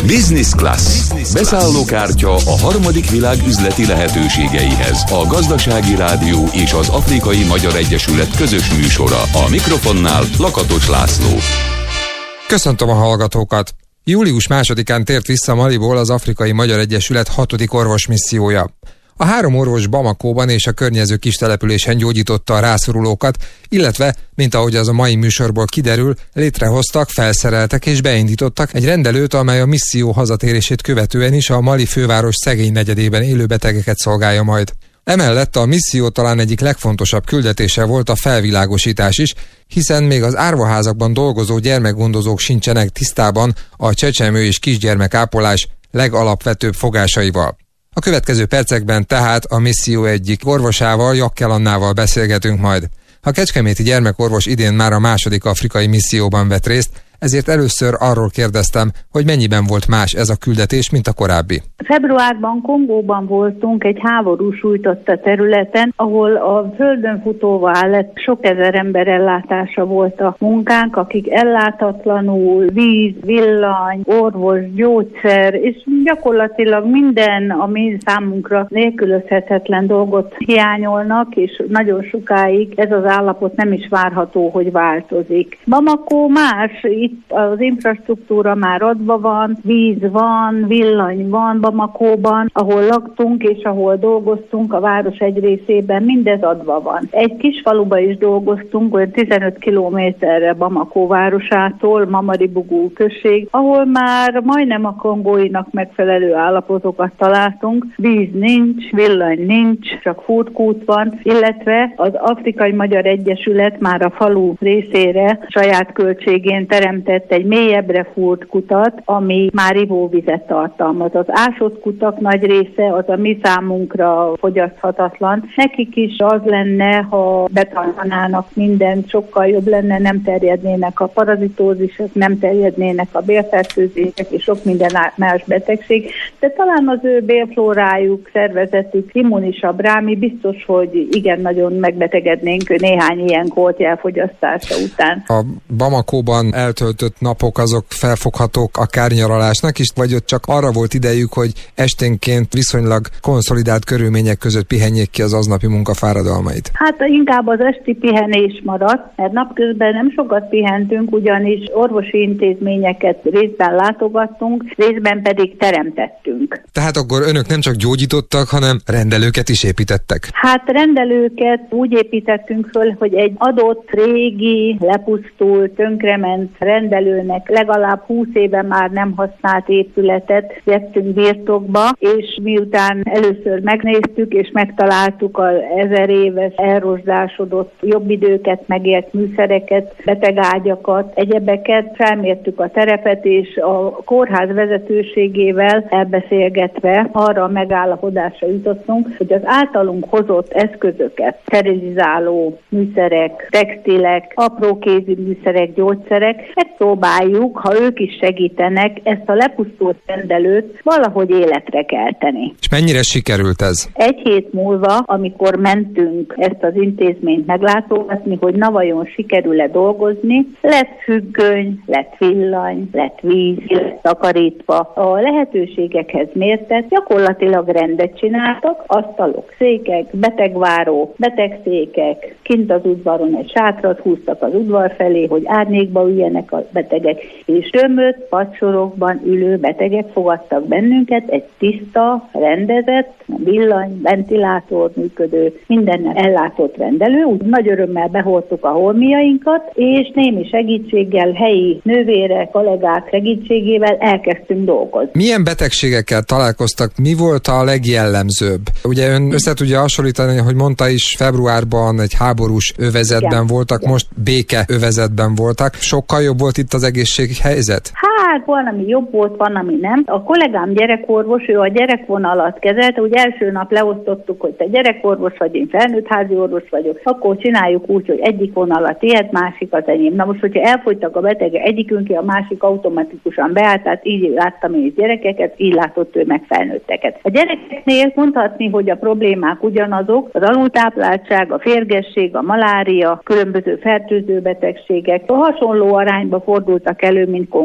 Business Class. Beszállókártya a harmadik világ üzleti lehetőségeihez. A Gazdasági Rádió és az Afrikai Magyar Egyesület közös műsora. A mikrofonnál Lakatos László. Köszöntöm a hallgatókat! Július 2-án tért vissza Maliból az Afrikai Magyar Egyesület 6. orvosmissziója. A 3 orvos Bamakóban és a környező kis településen gyógyította a rászorulókat, illetve, mint ahogy az a mai műsorból kiderül, létrehoztak, felszereltek és beindítottak egy rendelőt, amely a misszió hazatérését követően is a Mali főváros szegény negyedében élő betegeket szolgálja majd. Emellett a misszió talán egyik legfontosabb küldetése volt a felvilágosítás is, hiszen még az árvaházakban dolgozó gyermekgondozók sincsenek tisztában a csecsemő és kisgyermekápolás legalapvetőbb fogásaival. A következő percekben tehát a misszió egyik orvosával, Jakkel Annával beszélgetünk majd. A kecskeméti gyermekorvos idén már a 2. afrikai misszióban vett részt, ezért először arról kérdeztem, hogy mennyiben volt más ez a küldetés, mint a korábbi. Februárban Kongóban voltunk egy háború sújtotta területen, ahol a földön futóvá lett sok ezer ember ellátása volt a munkánk, akik ellátatlanul víz, villany, orvos, gyógyszer, és gyakorlatilag minden, ami számunkra nélkülözhetetlen dolgot hiányolnak, és nagyon sokáig ez az állapot nem is várható, hogy változik. Bamako más, itt az infrastruktúra már adva van, víz van, villany van Bamakóban, ahol laktunk és ahol dolgoztunk, a város egy részében mindez adva van. Egy kis faluba is dolgoztunk, olyan 15 kilométerre Bamakó városától, Mamaribougou község, ahol már majdnem a kongóinak megfelelő állapotokat találtunk. Víz nincs, villany nincs, csak furtkút van, illetve az Afrikai Magyar Egyesület már a falu részére saját költségén teremtett egy mélyebbre fúrt kutat, ami már ivóvizet tartalmaz. Az ásott kutak nagy része az a mi számunkra fogyaszthatatlan. Nekik is az lenne, ha betartanának mindent, sokkal jobb lenne, nem terjednének a parazitózisok, nem terjednének a bélfertőzések és sok minden más betegség, de talán az ő bélflórájuk, szervezetük immunisabb rá, mi biztos, hogy igen, nagyon megbetegednénk néhány ilyen kolt elfogyasztása után. A Bamakóban eltöltött napok azok felfoghatók akár nyaralásnak is, vagy ott csak arra volt idejük, hogy esténként viszonylag konszolidált körülmények között pihenjék ki az aznapi munka fáradalmait? Hát inkább az esti pihenés maradt, mert napközben nem sokat pihentünk, ugyanis orvosi intézményeket részben látogattunk, részben pedig teremtettünk. Tehát akkor önök nem csak gyógyítottak, hanem rendelőket is építettek? Hát rendelőket úgy építettünk föl, hogy egy adott régi, lepusztult, tönkrement rendelőnek legalább 20 éve már nem használt épületet vettünk birtokba, és miután először megnéztük és megtaláltuk az 1000 éves elrozsdásodott jobb időket, megélt műszereket, betegágyakat, egyebeket, felmértük a terepet, és a kórház vezetőségével elbeszélgetve arra a megállapodásra jutottunk, hogy az általunk hozott eszközöket, sterilizáló műszerek, textilek, aprókézi műszerek, gyógyszerek, megpróbáljuk, ha ők is segítenek, ezt a lepusztult rendelőt valahogy életre kelteni. És mennyire sikerült ez? Egy hét múlva, amikor mentünk ezt az intézményt meglátogatni, hogy na vajon sikerül-e dolgozni, lett függöny, lett villany, lett víz, lett takarítva. A lehetőségekhez mérten gyakorlatilag rendet csináltak, asztalok, székek, betegváró, betegszékek, kint az udvaron egy sátrat húztak az udvar felé, hogy árnyékba üljenek a betegek, és tömött padsorokban ülő betegek fogadtak bennünket, egy tiszta, rendezett, villany, ventilátor működő, mindennel ellátott rendelő. Úgy nagy örömmel behordtuk a holmiainkat, és némi segítséggel, helyi nővérek, kollégák segítségével elkezdtünk dolgozni. Milyen betegségekkel találkoztak? Mi volt a legjellemzőbb? Ugye ön össze tudja hasonlítani, hogy mondta is, februárban egy háborús övezetben voltak, most béke övezetben voltak. Sokkal jobb volt itt az egészséghelyzet? Hát van, ami jobb volt, van, ami nem. A kollégám gyerekorvos, ő a gyerekvonalat kezelte, úgy első nap leosztottuk, hogy te gyerekorvos vagy, én felnőttházi orvos vagyok, akkor csináljuk úgy, hogy egyik vonalat tiéd, másik az enyém. Na most, hogyha elfogytak a betegek egyikünk, a másik automatikusan beállt, tehát így láttam én gyerekeket, így látott ő meg felnőtteket. A gyerekeknél mondhatni, hogy a problémák ugyanazok, az alultápláltság, a férgesség, a malária, különböző fertőző betegségek, a hasonló arányba fordultak elő, mint Kongóba.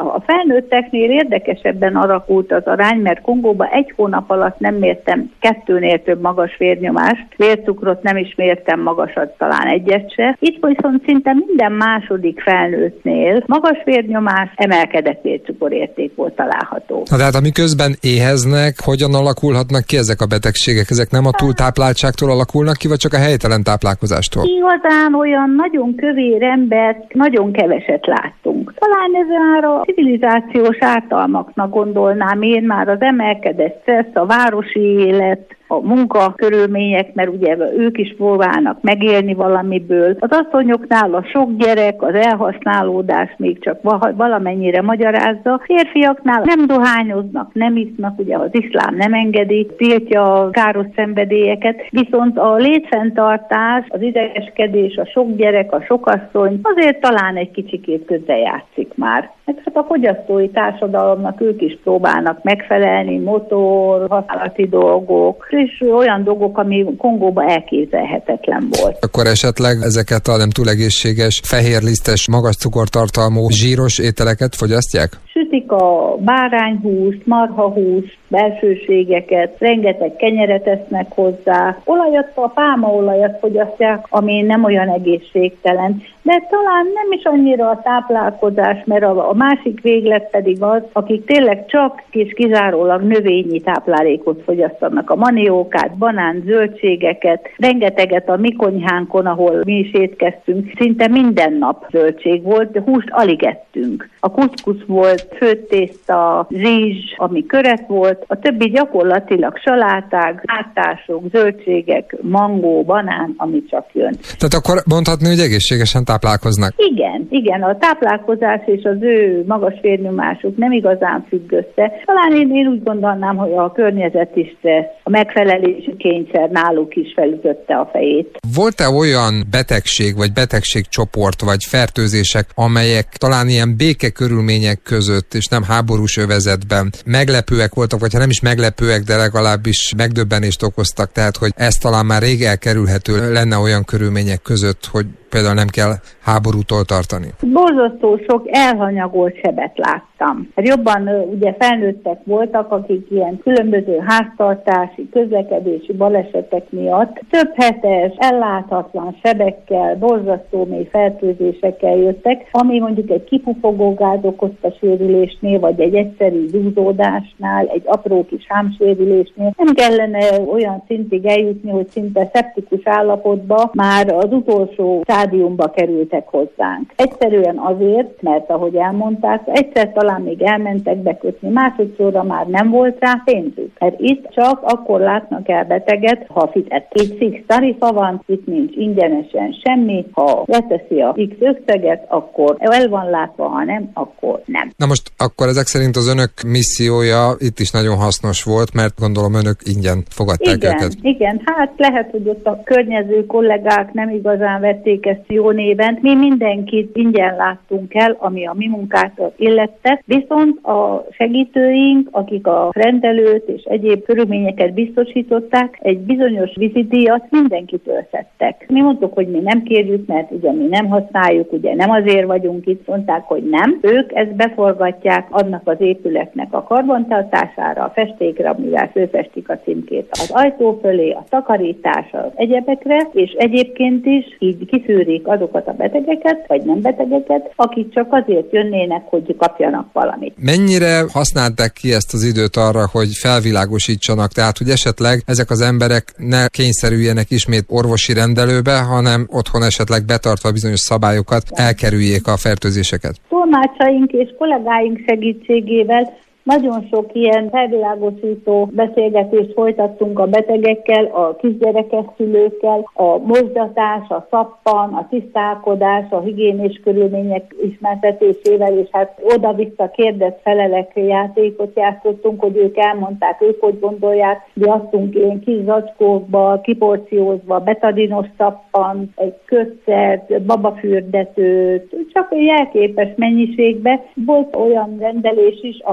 A felnőtteknél érdekesebben alakult az arány, mert Kongóban 1 hónap alatt nem mértem 2-nél több magas vérnyomást, vércukrot nem is mértem magasat, talán 1-et se. Itt viszont szinte minden második felnőttnél magas vérnyomás, emelkedett vércukorérték volt található. Na, tehát amiközben éheznek, hogyan alakulhatnak ki ezek a betegségek? Ezek nem a túltápláltságtól alakulnak ki, vagy csak a helytelen táplálkozástól? Igazán olyan nagyon kövér embert nagyon keveset láttunk. Talán ez már a civilizációs ártalmaknak gondolnám én, már az emelkedett stressz, a városi élet, a munkakörülmények, mert ugye ők is próbálnak megélni valamiből. Az asszonyoknál a sok gyerek, az elhasználódás még csak valamennyire magyarázza. Férfiaknál nem dohányoznak, nem isznak, ugye az iszlám nem engedi, tiltja a káros szenvedélyeket, viszont a létfenntartás, az idegeskedés, a sok gyerek, a sok asszony azért talán egy kicsikét közrejátszik már. Hát a fogyasztói társadalomnak ők is próbálnak megfelelni, motor, használati dolgok, és olyan dolgok, ami Kongóban elképzelhetetlen volt. Akkor esetleg ezeket a nem túl egészséges, fehérlisztes, magas cukortartalmú, zsíros ételeket fogyasztják? Sütik a bárányhúst, marhahúst, belsőségeket, rengeteg kenyeret esznek hozzá, olajat, a pálmaolajat fogyasztják, ami nem olyan egészségtelen. De talán nem is annyira a táplálkozás, mert a másik véglet pedig az, akik tényleg csak és kizárólag növényi táplálékot fogyasztanak, a maniókát, banán, zöldségeket, rengeteget a mi konyhánkon, ahol mi is étkeztünk, szinte minden nap zöldség volt, de húst alig ettünk. A kuszkusz volt, főtt tészta, rizs, ami köret volt, a többi gyakorlatilag saláták, ártások, zöldségek, mangó, banán, ami csak jön. Tehát akkor mondhatni, hogy egészségesen táplálkoznak? Igen, a táplálkozás és az ő magas vérnyomásuk nem igazán függ össze. Talán én úgy gondolnám, hogy a környezeti stressz, a megfelelési kényszer náluk is felütötte a fejét. Volt-e olyan betegség, vagy betegségcsoport, vagy fertőzések, amelyek talán ilyen békekörülmények között, és nem háborús övezetben meglepőek voltak, vagy ha nem is meglepőek, de legalábbis megdöbbenést okoztak, tehát hogy ez talán már rég elkerülhető lenne olyan körülmények között, hogy például nem kell háborútól tartani? Borzasztó sok elhanyagolt sebet láttam. Jobban ugye felnőttek voltak, akik ilyen különböző háztartási, közlekedési balesetek miatt több hetes, elláthatlan sebekkel, borzasztó mély fertőzésekkel jöttek, ami mondjuk egy kipufogó gáz okozta sérülésnél, vagy egy egyszerű zúzódásnál, egy apró kis hámsérülésnél nem kellene olyan szintig eljutni, hogy szinte szeptikus állapotba már az utolsó stádiumba kerültek hozzánk. Egyszerűen azért, mert ahogy elmondták, egyszer talán még elmentek bekötni, másodszorra már nem volt rá pénzük. Mert itt csak akkor látnak el beteget, ha fizet. Itt fix tarifa van, itt nincs ingyenesen semmi, ha leteszi a X összeget, akkor el van látva, ha nem, akkor nem. Na most akkor ezek szerint az önök missziója itt is nagyon hasznos volt, mert gondolom önök ingyen fogadták őket. Igen, hát lehet, hogy ott a környező kollégák nem igazán vették ezt jó néven. Mi mindenkit ingyen láttunk el, ami a mi munkát illette, viszont a segítőink, akik a rendelőt és egyéb körülményeket biztosították, egy bizonyos vizitdíjat mindenkitől szedtek. Mi mondtuk, hogy mi nem kérjük, mert ugye mi nem használjuk, ugye nem azért vagyunk itt, mondták, hogy nem. Ők ezt beforgatják, adnak az épületnek a karbantartására, a festékre, amivel fölfestik a címkét az ajtó fölé, a takarításra, az egyebekre, és egyébként is így kiszűrik azokat a betegeket, vagy nem betegeket, akik csak azért jönnének, hogy kapjanak valamit. Mennyire használták ki ezt az időt arra, hogy felvilágosítsanak, tehát hogy esetleg ezek az emberek ne kényszerüljenek ismét orvosi rendelőbe, hanem otthon esetleg betartva bizonyos szabályokat elkerüljék a fertőzéseket? Tolmácsaink és kollégáink segítségével nagyon sok ilyen felvilágosító beszélgetést folytattunk a betegekkel, a kisgyerekes szülőkkel, a mosdatás, a szappan, a tisztálkodás, a higiénés körülmények ismertetésével, és hát oda-vissza kérdez-felelek játékot játszottunk, hogy ők elmondták, ők hogy gondolják, gyasztunk ilyen kis zacskókba, kiporciózva, betadinos szappan, egy kötszert, babafürdetőt, csak egy jelképes mennyiségbe. Volt olyan rendelés is, ami ilyen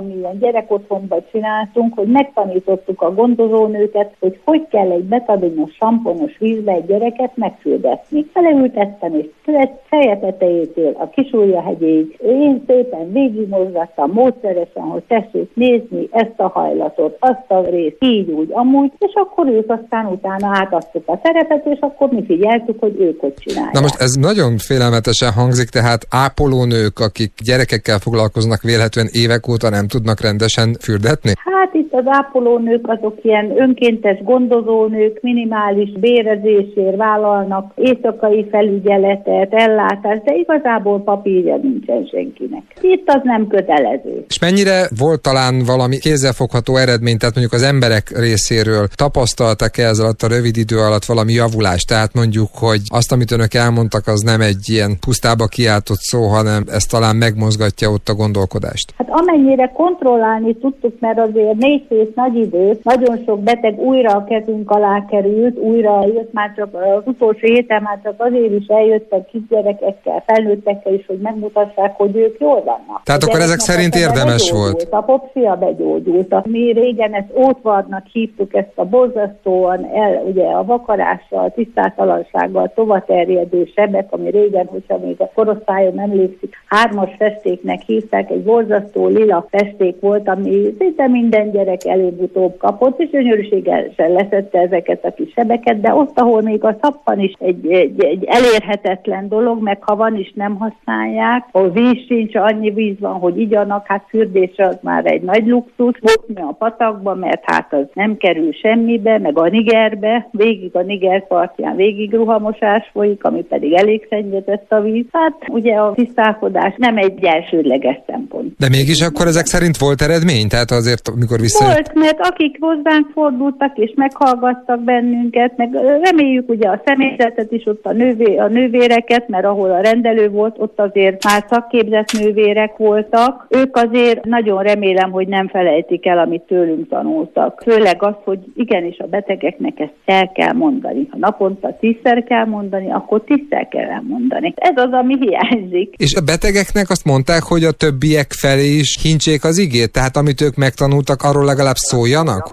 gyerekotthonban csináltunk, hogy megtanítottuk a gondozónőket, hogy kell egy betadinos, samponos vízbe egy gyereket megfürdetni. Beleültettem, és feje tetejétől a Kisújjahegyéig én szépen végigmozgattam módszeresen, hogy tessék nézni ezt a hajlatot, azt a részt, így úgy, amúgy, és akkor ők aztán utána átadtuk a szerepet, és akkor mi figyeltük, hogy ők hogy csinálják. Na most ez nagyon félelmetesen hangzik, tehát ápolónők, akik gyerekekkel foglalkoznak, véletlenül évek óta nem tudnak rendesen fürdetni? Hát itt az ápolónők azok ilyen önkéntes gondozónők, minimális bérezésért vállalnak éjszakai felügyeletet, ellátást, de igazából papírja nincsen senkinek. Itt az nem kötelező. És mennyire volt talán valami kézzelfogható eredmény, tehát mondjuk az emberek részéről tapasztaltak-e ez alatt a rövid idő alatt valami javulást? Tehát mondjuk, hogy azt, amit önök elmondtak, az nem egy ilyen pusztába kiáltott szó, hanem ez talán megmozgatja ott a gondolkodást. Hát amennyire kontrollálni tudtuk, mert azért 4 hét nagy idő, nagyon sok beteg újra a kezünk alá került, újra jött már csak az utolsó héten már csak azért is eljöttek kisgyerekekkel, felnőttekkel is, hogy megmutassák, hogy ők jól vannak. Tehát akkor ezek szerint érdemes volt. A popsia begyógyult. Mi régen ezt ótvarnak hívtuk, ezt a borzasztóan ugye a vakarással, tisztátalansággal tovaterjedő sebek, ami régen, hogyha még a korosztályom emlékszik, 3-as festéknek hívták, egy borzasztó lila festék volt, ami szinte minden gyerek előbb-utóbb kapott, és gyönyörűségesen leszedte ezeket a kis sebeket, de ott, ahol még a szappan is egy elérhetetlen dolog, meg ha van is nem használják, a víz sincs, annyi víz van, hogy igyanak, hát fürdésre az már egy nagy luxus, botni a patakba, mert hát az nem kerül semmibe, meg a Nigerbe, végig a Niger partján végig ruhamosás folyik, ami pedig elég szennyezett a víz. Hát ugye a tisztálkodás nem egy elsődleges szempont. De mégis akkor ezek szerint volt eredmény? Tehát azért, amikor Volt, mert akik hozzánk fordultak és meghallgattak bennünket, meg reméljük ugye a személyzetet is, ott a nővéreket, mert ahol a rendelő volt, ott azért már szakképzett nővérek voltak. Ők azért nagyon remélem, hogy nem felejtik el, amit tőlünk tanultak. Főleg az, hogy igenis a betegeknek ezt el kell mondani. Ha naponta 10-szer kell mondani, akkor 10-szer kell elmondani. Ez az, ami hiányzik. És a betegeknek azt mondták, hogy a többiek felé is hincsék az igét? Tehát amit ők megtanultak, arról legalább szóljanak?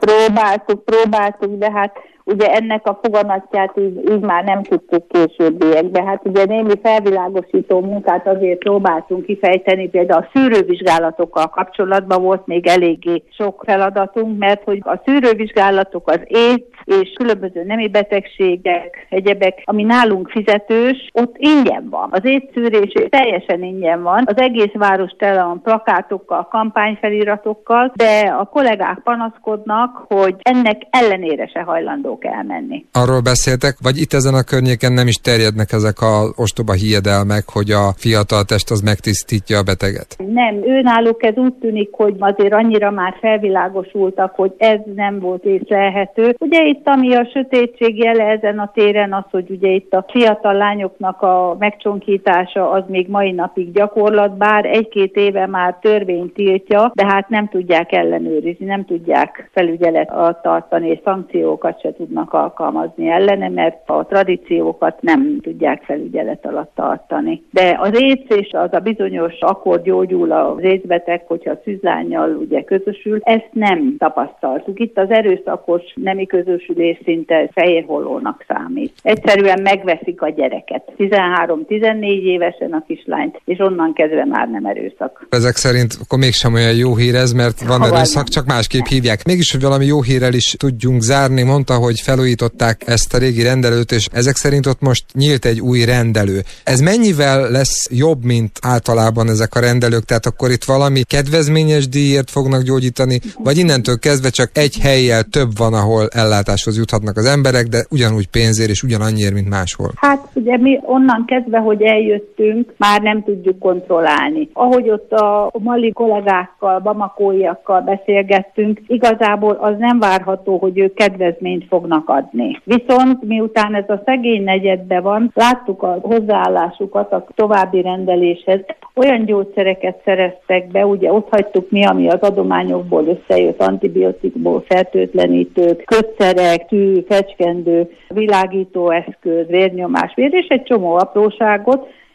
Próbáltuk, de hát ugye ennek a foganatját így már nem tudtuk későbbiekben. Hát ugye némi felvilágosító munkát azért próbáltunk kifejteni, például a szűrővizsgálatokkal kapcsolatban volt még eléggé sok feladatunk, mert hogy a szűrővizsgálatok, az AIDS és különböző nemi betegségek, egyebek, ami nálunk fizetős, ott ingyen van. Az AIDS szűrés teljesen ingyen van. Az egész város tele van plakátokkal, kampányfeliratokkal, de a kollégák panaszkodnak, hogy ennek ellenére se hajlandók elmenni. Arról beszéltek, vagy itt ezen a környéken nem is terjednek ezek a ostoba hiedelmek, hogy a fiatal test az megtisztítja a beteget? Nem, őnáluk ez úgy tűnik, hogy azért annyira már felvilágosultak, hogy ez nem volt észlelhető. Ugye itt, ami a sötétség jele ezen a téren, az, hogy ugye itt a fiatal lányoknak a megcsonkítása az még mai napig gyakorlat, bár 1-2 éve már törvény tiltja, de hát nem tudják ellenőrizni, nem tudják felügyelet alatt tartani, és szankciókat se tudnak alkalmazni ellene, mert a tradíciókat nem tudják felügyelet alatt tartani. De az AIDS és az a bizonyos, akkor gyógyul az AIDS-beteg, hogyha a szűzlánnyal ugye közösül, ezt nem tapasztaltuk. Itt az erőszakos nemi közösülés szinte fehérhollónak számít. Egyszerűen megveszik a gyereket. 13-14 évesen a kislányt, és onnan kezdve már nem erőszak. Ezek szerint akkor mégsem olyan jó hír ez, mert van erőszak, csak másképp hívják. Mégis, hogy valami jó hírrel is tudjunk zárni, mondta, hogy felújították ezt a régi rendelőt, és ezek szerint ott most nyílt egy új rendelő. Ez mennyivel lesz jobb, mint általában ezek a rendelők? Tehát akkor itt valami kedvezményes díjért fognak gyógyítani, vagy innentől kezdve csak egy hellyel több van, ahol ellátáshoz juthatnak az emberek, de ugyanúgy pénzért és ugyanannyiért, mint máshol? Hát ugye mi onnan kezdve, hogy eljöttünk, már nem tudjuk kontrollálni. Ahogy ott a mali kollégákkal, bamakóiakkal beszélgettünk, igazából az nem várható, hogy ők kedvezményt fognak adni. Viszont miután ez a szegény negyedben van, láttuk a hozzáállásukat a további rendeléshez, olyan gyógyszereket szereztek be, ugye ott hagytuk mi, ami az adományokból összejött, antibiotikból, fertőtlenítők, kötszerek, tű, fecskendő, világítóeszköz, vérnyomásmérés, egy csomó apróságot,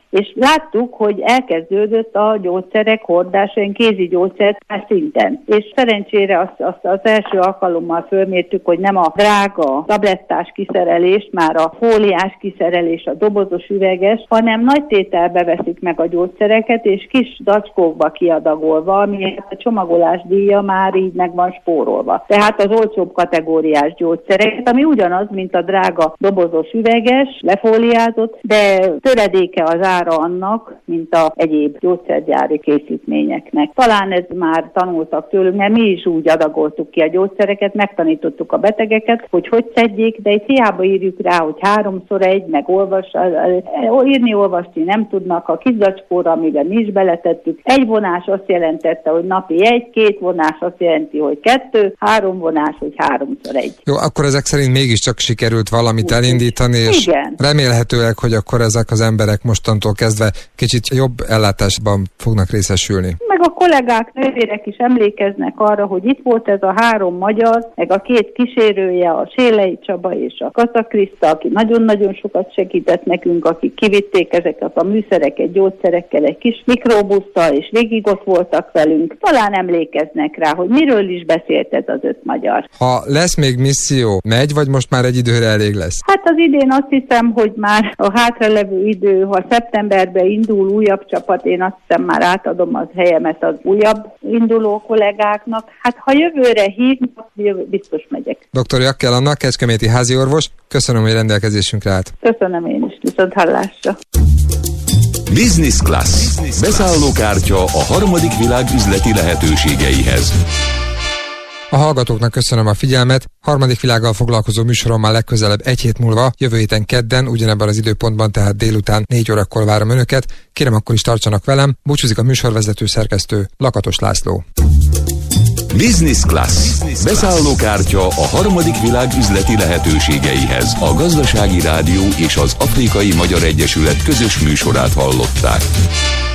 És láttuk, hogy elkezdődött a gyógyszerek hordása, kézi gyógyszertár szinten. És szerencsére azt az első alkalommal fölmértük, hogy nem a drága tablettás kiszerelés, már a fóliás kiszerelés, a dobozos üveges, hanem nagy tételbe veszik meg a gyógyszereket, és kis zacskókba kiadagolva, ami a csomagolás díja már így meg van spórolva. Tehát az olcsóbb kategóriás gyógyszereket, ami ugyanaz, mint a drága dobozos üveges, lefóliázott, de töredéke az ára annak, mint a egyéb gyógyszergyári készítményeknek. Talán ez már tanultak tőlünk, mert mi is úgy adagoltuk ki a gyógyszereket, megtanítottuk a betegeket, hogy szedjék, de itt hiába írjuk rá, hogy 3x1, meg írni, olvasni nem tudnak, a kis zacskóra, amiben mi is beletettük. Egy vonás azt jelentette, hogy napi 1, 2 vonás azt jelenti, hogy 2, 3 vonás, hogy 3x1. Jó, akkor ezek szerint mégiscsak sikerült valamit elindítani, és igen, remélhetőleg, hogy akkor ezek az emberek mostantól kezdve kicsit jobb ellátásban fognak részesülni. Meg a kollégák, nővérek is emlékeznek arra, hogy itt volt ez a 3 magyar, meg a 2 kísérője, a Sélei Csaba és a Kassa Kriszta, aki nagyon-nagyon sokat segített nekünk, akik kivitték ezeket a műszereket, gyógyszerekkel, egy kis mikrobusszal, és végig ott voltak velünk. Talán emlékeznek rá, hogy miről is beszélt ez az 5 magyar. Ha lesz még misszió, megy, vagy most már egy időre elég lesz? Hát az idén azt hiszem, hogy már a hátralevő idő, ha szeptemberben indul újabb csapat, én azt hiszem már átadom az helyemet az újabb induló kollégáknak. Hát ha jövőre hívnak, biztos megyek. Dr. Jakkel Anna, kecskeméti háziorvos, köszönöm, hogy rendelkezésünkre állt. Köszönöm én is, viszont hallásra. Business Class. Beszállókártya a harmadik világ üzleti lehetőségeihez. A hallgatóknak köszönöm a figyelmet. Harmadik világgal foglalkozó műsorommal legközelebb egy hét múlva, jövő héten kedden, ugyanebben az időpontban, tehát délután 4 órakor várom önöket. Kérem, akkor is tartsanak velem. Búcsúzik a műsorvezető szerkesztő, Lakatos László. Business Class. Beszállókártya a harmadik világ üzleti lehetőségeihez. A Gazdasági Rádió és az Afrikai Magyar Egyesület közös műsorát hallották.